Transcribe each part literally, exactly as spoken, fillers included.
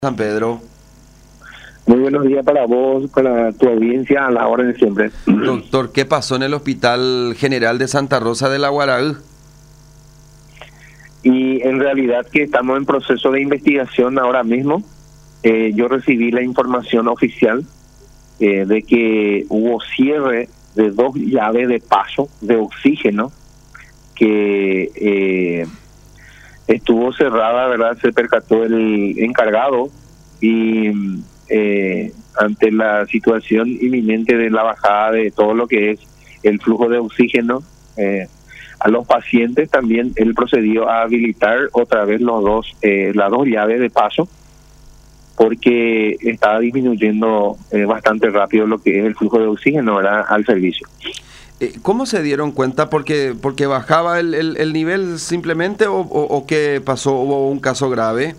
San Pedro. Muy buenos días para vos, para tu audiencia, a la hora de siempre. Doctor, ¿qué pasó en el Hospital General de Santa Rosa de la Guaraú? Y en realidad que estamos en proceso de investigación ahora mismo. Eh, yo recibí la información oficial eh, de que hubo cierre de dos llaves de paso de oxígeno que eh, estuvo cerrada, ¿verdad? Se percató el encargado y eh, ante la situación inminente de la bajada de todo lo que es el flujo de oxígeno eh, a los pacientes, también él procedió a habilitar otra vez los dos eh, las dos llaves de paso porque estaba disminuyendo eh, bastante rápido lo que es el flujo de oxígeno, ¿verdad?, al servicio. ¿Cómo se dieron cuenta? ¿Porque porque bajaba el, el, el nivel simplemente o, o, o qué pasó? ¿Hubo un caso grave?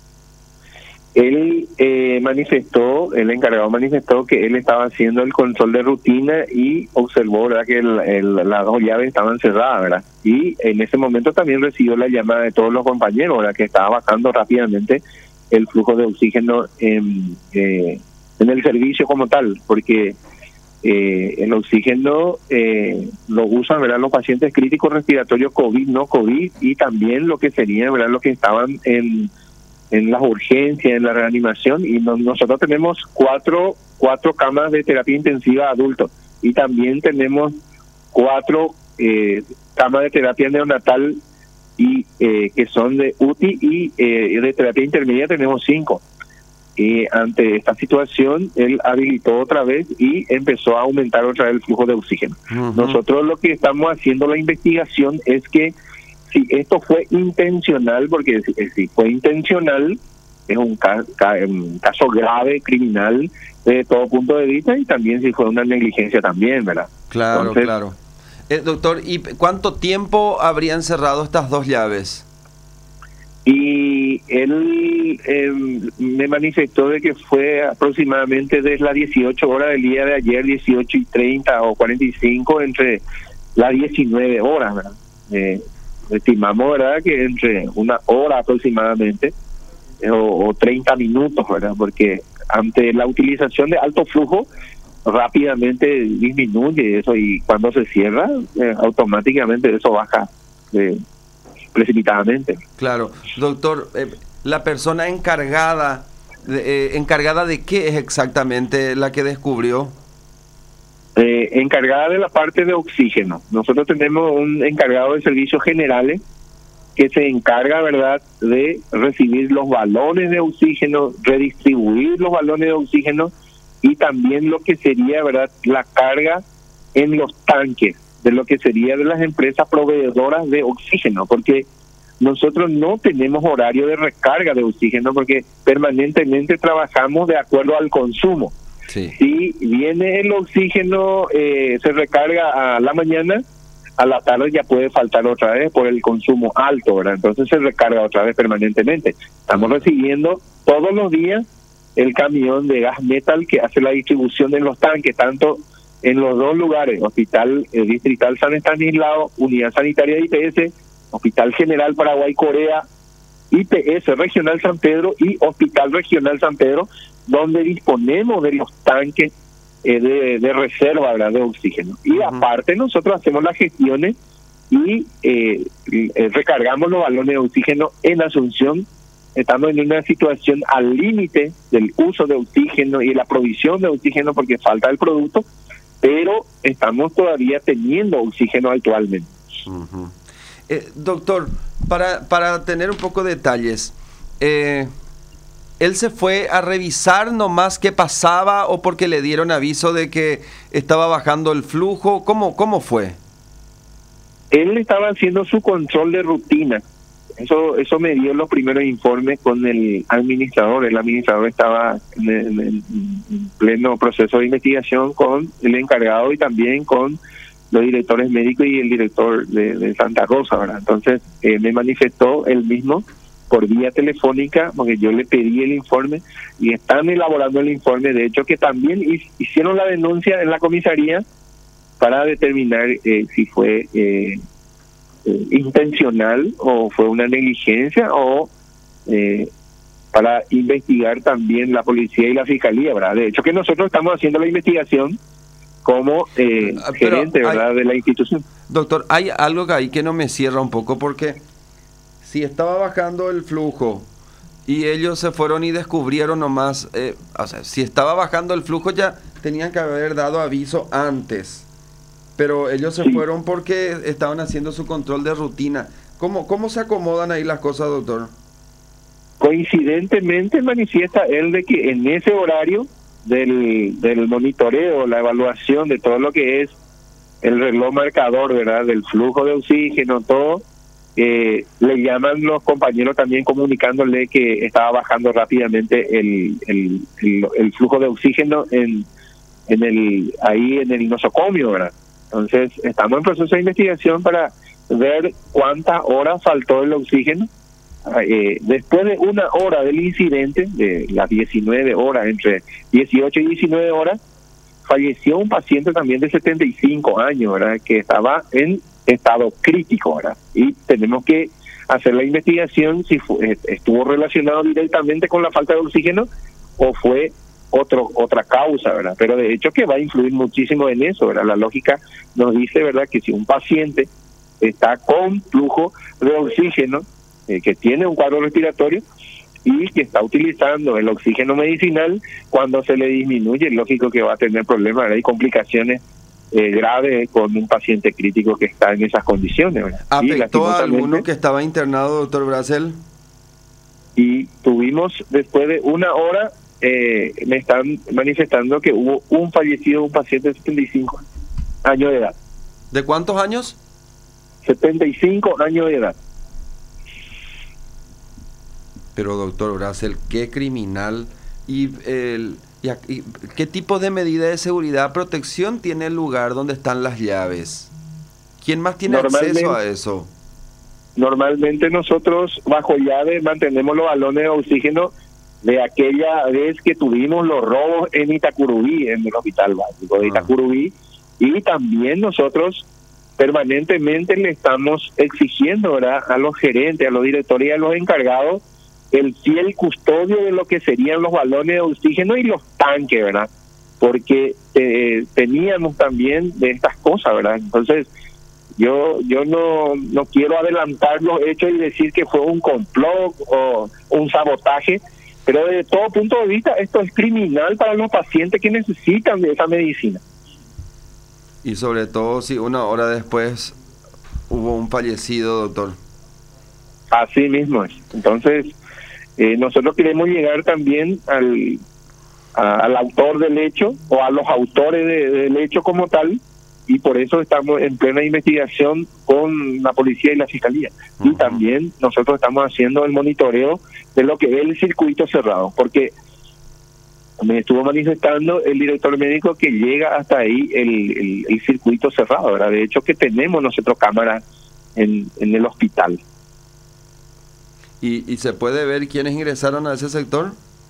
Él eh, manifestó, el encargado manifestó que él estaba haciendo el control de rutina y observó, ¿verdad?, que el, el, las dos llaves estaban cerradas, ¿verdad? Y en ese momento también recibió la llamada de todos los compañeros, ¿verdad?, que estaba bajando rápidamente el flujo de oxígeno en, eh, en el servicio como tal, porque eh, el oxígeno eh, lo usan, ¿verdad?, los pacientes críticos respiratorios COVID, no COVID, y también lo que sería, ¿verdad?, los que estaban en en las urgencias, en la reanimación, y no, nosotros tenemos cuatro cuatro camas de terapia intensiva adultos y también tenemos cuatro eh, camas de terapia neonatal y eh, que son de U T I y eh, de terapia intermedia tenemos cinco. Y ante esta situación él habilitó otra vez y empezó a aumentar otra vez el flujo de oxígeno. Uh-huh. Nosotros lo que estamos haciendo la investigación es que si esto fue intencional, porque si, si fue intencional, es un, ca ca un caso grave, criminal, desde todo punto de vista, y también si fue una negligencia también, ¿verdad? Claro, Entonces, claro. Eh, doctor, ¿y cuánto tiempo habrían cerrado estas dos llaves? Y él eh, me manifestó de que fue aproximadamente desde las dieciocho horas del día de ayer, dieciocho y treinta o cuarenta y cinco, entre las diecinueve horas, ¿verdad? Eh, estimamos, ¿verdad?, que entre una hora aproximadamente eh, o, o treinta minutos, ¿verdad?, porque ante la utilización de alto flujo rápidamente disminuye eso y cuando se cierra eh, automáticamente eso baja eh, precipitadamente. Claro, doctor, eh, la persona encargada de, eh, encargada de qué es exactamente la que descubrió. Eh, encargada de la parte de oxígeno. Nosotros tenemos un encargado de servicios generales que se encarga, ¿verdad?, de recibir los balones de oxígeno, redistribuir los balones de oxígeno y también lo que sería, ¿verdad?, la carga en los tanques de lo que sería de las empresas proveedoras de oxígeno, porque nosotros no tenemos horario de recarga de oxígeno porque permanentemente trabajamos de acuerdo al consumo. Sí. Si viene el oxígeno, eh, se recarga a la mañana, a la tarde ya puede faltar otra vez por el consumo alto, ¿verdad? Entonces se recarga otra vez permanentemente. Estamos recibiendo todos los días el camión de gas metal que hace la distribución de los tanques, tanto en los dos lugares, Hospital eh, Distrital San Estanislao, Unidad Sanitaria de I P S, Hospital General Paraguay Corea, I P S Regional San Pedro y Hospital Regional San Pedro, donde disponemos de los tanques eh, de, de reserva, ¿verdad?, de oxígeno. Y uh-huh. aparte nosotros hacemos las gestiones y eh, eh, recargamos los balones de oxígeno en Asunción. Estamos en una situación al límite del uso de oxígeno y la provisión de oxígeno porque falta el producto, pero estamos todavía teniendo oxígeno actualmente. Uh-huh. eh, doctor, para, para tener un poco de detalles, eh, ¿él se fue a revisar nomás qué pasaba o porque le dieron aviso de que estaba bajando el flujo? ¿Cómo, cómo fue? Él estaba haciendo su control de rutina. Eso eso me dio los primeros informes con el administrador. El administrador estaba en, en, en pleno proceso de investigación con el encargado y también con los directores médicos y el director de, de Santa Rosa, ¿verdad? Entonces eh, me manifestó él mismo por vía telefónica, porque yo le pedí el informe y están elaborando el informe. De hecho, que también hicieron la denuncia en la comisaría para determinar eh, si fue eh, eh, intencional o fue una negligencia o eh, para investigar también la policía y la fiscalía, ¿verdad? De hecho que nosotros estamos haciendo la investigación como eh, gerente, ¿verdad?, hay, de la institución. Doctor, hay algo que ahí que no me cierra un poco, porque si estaba bajando el flujo y ellos se fueron y descubrieron nomás, eh, o sea, si estaba bajando el flujo ya tenían que haber dado aviso antes, pero ellos se sí. fueron porque estaban haciendo su control de rutina. ¿Cómo, cómo se acomodan ahí las cosas, doctor? Coincidentemente manifiesta él de que en ese horario del, del monitoreo, la evaluación de todo lo que es el reloj marcador, ¿verdad?, del flujo de oxígeno, todo, eh, le llaman los compañeros también comunicándole que estaba bajando rápidamente el, el, el, el flujo de oxígeno en, en el ahí en el nosocomio, ¿verdad? Entonces estamos en proceso de investigación para ver cuántas horas faltó el oxígeno. Eh, después de una hora del incidente, de las diecinueve horas, entre dieciocho y diecinueve horas, falleció un paciente también de setenta y cinco años, ¿verdad?, que estaba en estado crítico, ¿verdad? Y tenemos que hacer la investigación si fue, estuvo relacionado directamente con la falta de oxígeno o fue otro otra causa, ¿verdad? Pero de hecho que va a influir muchísimo en eso, ¿verdad? La lógica nos dice, ¿verdad?, que si un paciente está con flujo de oxígeno, eh, que tiene un cuadro respiratorio y que está utilizando el oxígeno medicinal, cuando se le disminuye, es lógico que va a tener problemas, ¿verdad?, y complicaciones eh, graves con un paciente crítico que está en esas condiciones, ¿verdad? ¿Afectó a alguno que estaba internado, doctor Bracel? Y tuvimos, después de una hora, eh, me están manifestando que hubo un fallecido, un paciente de setenta y cinco años de edad. ¿De cuántos años? setenta y cinco años de edad. Pero doctor Bracel, qué criminal. ¿Y, el, y, y qué tipo de medida de seguridad, protección tiene el lugar donde están las llaves? ¿Quién más tiene acceso a eso? Normalmente nosotros bajo llave mantenemos los balones de oxígeno de aquella vez que tuvimos los robos en Itacurubí, en el hospital básico de Itacurubí, ah. y también nosotros permanentemente le estamos exigiendo, ¿verdad?, a los gerentes, a los directores y a los encargados el fiel custodio de lo que serían los balones de oxígeno y los tanques, ¿verdad? Porque eh, teníamos también de estas cosas, ¿verdad? Entonces, yo yo no no quiero adelantar los hechos y decir que fue un complot o un sabotaje, pero desde todo punto de vista esto es criminal para los pacientes que necesitan de esa medicina. Y sobre todo si una hora después hubo un fallecido, doctor. Así mismo es. Entonces, eh, nosotros queremos llegar también al, a, al autor del hecho o a los autores de, del hecho como tal, y por eso estamos en plena investigación con la policía y la fiscalía. Uh-huh. Y también nosotros estamos haciendo el monitoreo de lo que es el circuito cerrado, porque me estuvo manifestando el director médico que llega hasta ahí el, el, el circuito cerrado, ¿verdad? De hecho que tenemos nosotros cámaras en, en el hospital. ¿Y, ¿Y se puede ver quiénes ingresaron a ese sector?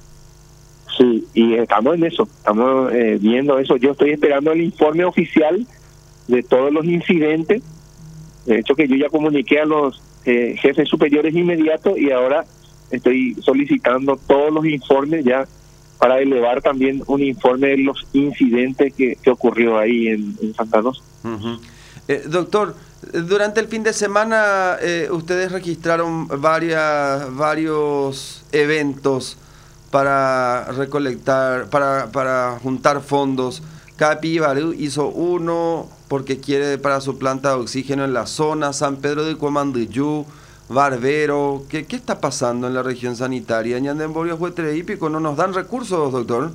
Sí, y estamos en eso, estamos eh, viendo eso. Yo estoy esperando el informe oficial de todos los incidentes. De hecho que yo ya comuniqué a los eh, jefes superiores inmediatos y ahora estoy solicitando todos los informes ya para elevar también un informe de los incidentes que, que ocurrió ahí en, en Santa Rosa. Uh-huh. eh, doctor, durante el fin de semana eh, ustedes registraron varias, varios eventos para recolectar, para, para juntar fondos. Capi Barú hizo uno porque quiere para su planta de oxígeno en la zona, San Pedro de Cuamandiyú, Barbero. ¿Qué, ¿Qué está pasando en la región sanitaria? Ñandemborio, Huetre y Pico, ¿no nos dan recursos, doctor?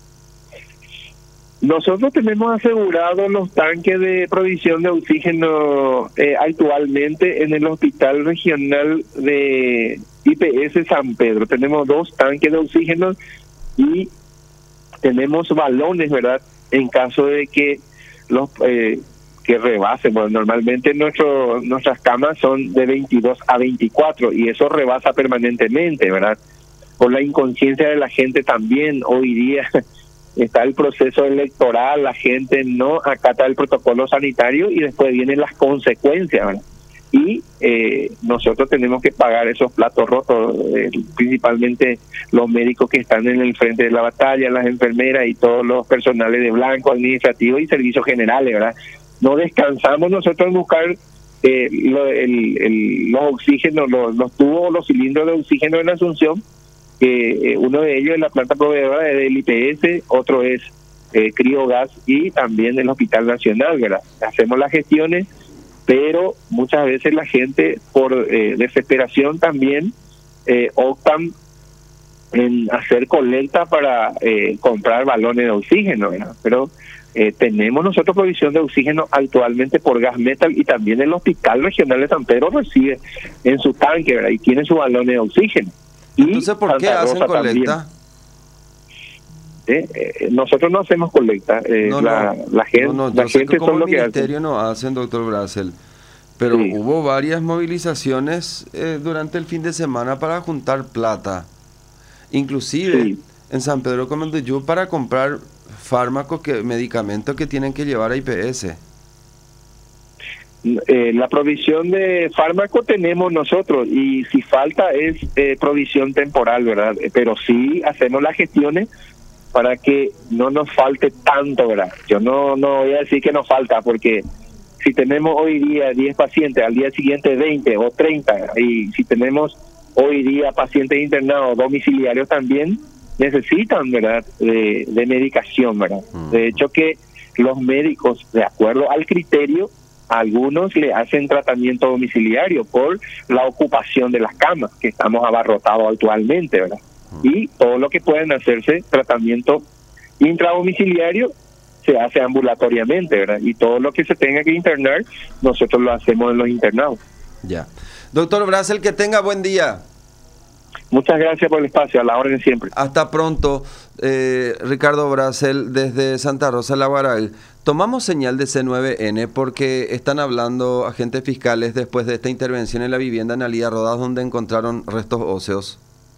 Nosotros tenemos asegurados los tanques de provisión de oxígeno eh, actualmente en el Hospital Regional de I P S San Pedro. Tenemos dos tanques de oxígeno y tenemos balones, ¿verdad?, en caso de que los eh, que rebasen. Bueno, normalmente nuestro, nuestras camas son de veintidós a veinticuatro y eso rebasa permanentemente, ¿verdad? Por la inconsciencia de la gente también. Hoy día está el proceso electoral, la gente no acata el protocolo sanitario y después vienen las consecuencias, ¿verdad? y eh, nosotros tenemos que pagar esos platos rotos, eh, principalmente los médicos que están en el frente de la batalla, las enfermeras y todos los personales de blanco, administrativos y servicios generales, ¿verdad? No descansamos nosotros en buscar eh, lo, el, el, los oxígenos, los, los tubos, los cilindros de oxígeno en Asunción, que eh, uno de ellos es la planta proveedora del I P S, otro es eh, Criogas y también el Hospital Nacional, ¿verdad? Hacemos las gestiones, pero muchas veces la gente por eh, desesperación también eh, optan en hacer colecta para eh, comprar balones de oxígeno, ¿verdad? Pero eh, tenemos nosotros provisión de oxígeno actualmente por gas metal y también el Hospital Regional de San Pedro recibe en su tanque, ¿verdad? Y tiene su balones de oxígeno. Y entonces, ¿por qué Santa hacen Rosa colecta? Eh, eh, nosotros no hacemos colecta, eh, No, la, no, la gente, no, no, la yo sé gente que como son lo el que ministerio hacen. no hacen, doctor Brasel, pero Sí. hubo varias movilizaciones eh, durante el fin de semana para juntar plata, inclusive Sí. en San Pedro Comenduyú para comprar fármacos, que medicamentos que tienen que llevar a I P S. Eh, la provisión de fármaco tenemos nosotros y si falta es eh, provisión temporal, ¿verdad? Eh, Pero sí hacemos las gestiones para que no nos falte tanto, ¿verdad? Yo no, no voy a decir que nos falta, porque si tenemos hoy día diez pacientes, al día siguiente veinte o treinta, y si tenemos hoy día pacientes internados domiciliarios también, necesitan, ¿verdad?, de, de medicación, ¿verdad? De hecho que los médicos, de acuerdo al criterio, algunos le hacen tratamiento domiciliario por la ocupación de las camas, que estamos abarrotados actualmente, ¿verdad? Y todo lo que pueden hacerse tratamiento intradomiciliario se hace ambulatoriamente, ¿verdad? Y todo lo que se tenga que internar, nosotros lo hacemos en los internados. Ya. Doctor Brasel, que tenga buen día. Muchas gracias por el espacio, a la orden siempre. Hasta pronto, eh, Ricardo Brasel, desde Santa Rosa, La Guaral. Tomamos señal de C nueve N porque están hablando agentes fiscales después de esta intervención en la vivienda en Alía Rodas, donde encontraron restos óseos.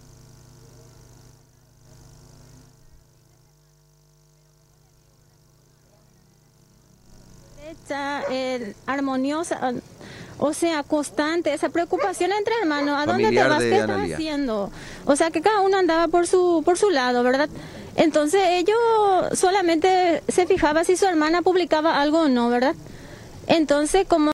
Eh, armoniosa, o sea, constante, esa preocupación entre hermanos, ¿a dónde te Familiar vas? de ¿Qué estás Analía. haciendo? O sea, que cada uno andaba por su por su lado, ¿verdad? Entonces ellos solamente se fijaba si su hermana publicaba algo o no, ¿verdad? Entonces, como